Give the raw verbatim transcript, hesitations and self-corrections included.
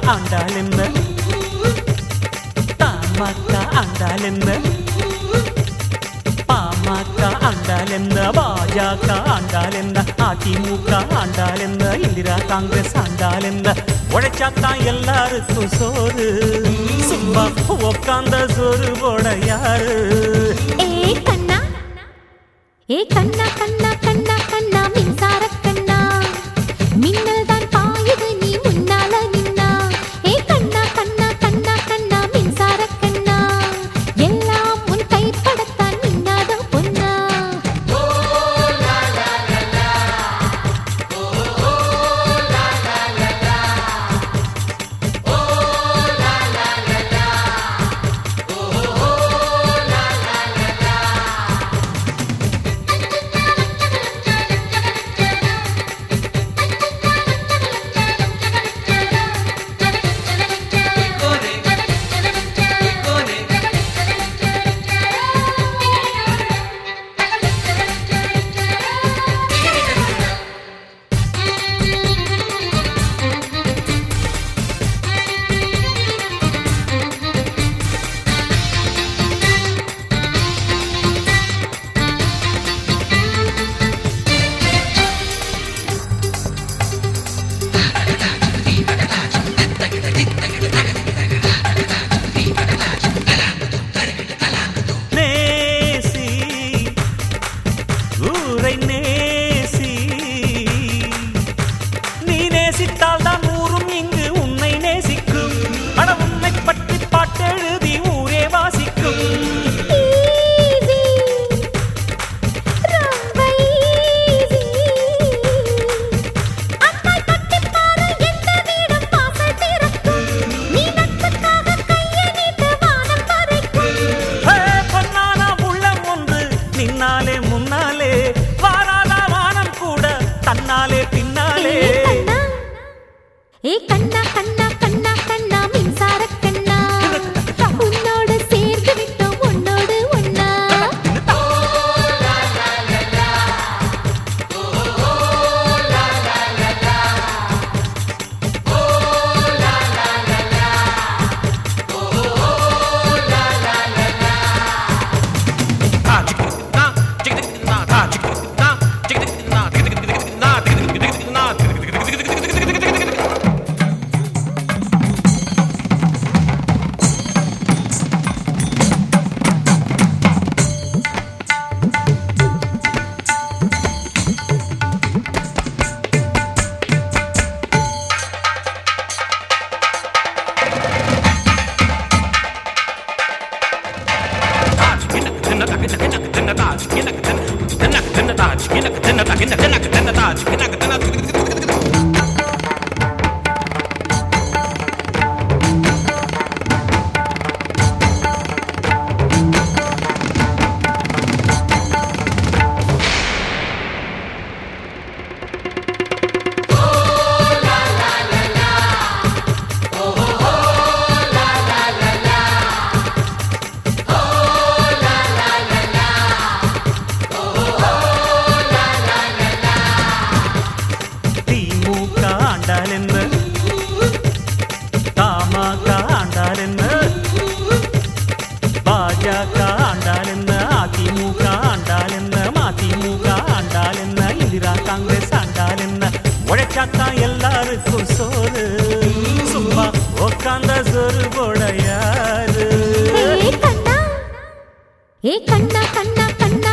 ஆண்டால் என்ன, தமாகா ஆண்டால் என்ன, பாமக ஆண்டால் என்ன, பாஜக ஆண்டால் என்ன, அதிமுக ஆண்டால் என்ன, இந்திரா காங்கிரஸ் ஆண்டால் என்ன, உழைச்சாத்தான் எல்லாருக்கும் சோறு, சும்மா உக்காந்த சோறு போட யாரு? ஏ கண்ணா, ஏ கண்ணா கண்ணா கண்ணா கண்ணா மின்சார கண்ணா, மின்னல் தான் பாயுது நீ முன்னால நின்னா. ஏ கண்ணா கண்ணா கண்ணா கண்ணா மின்சார கண்ணா, எல்லாம் உன் கைப்படத்தான் மின்னாத பொன்னா. ஏ கண்ணா கண்ணா கண்ணா கண்ணா மின்சார கண்ணா, உன்னோடு சேர்ந்து விட்டோம் உன்னோடு ஒன்னா. பாஜக ஆண்டால் என்ன, அதிமுக ஆண்டால் என்ன, மதிமுக ஆண்டால் என்ன, இந்திரா காங்கிரஸ் ஆண்டால் என்ன, உழைச்சாத்தான் எல்லாருக்கும் சோறு, சும்மா உக்காந்த சோறு போட யாரு? ஏ கண்ணா, ஏ கண்ணா கண்ணா கண்ணா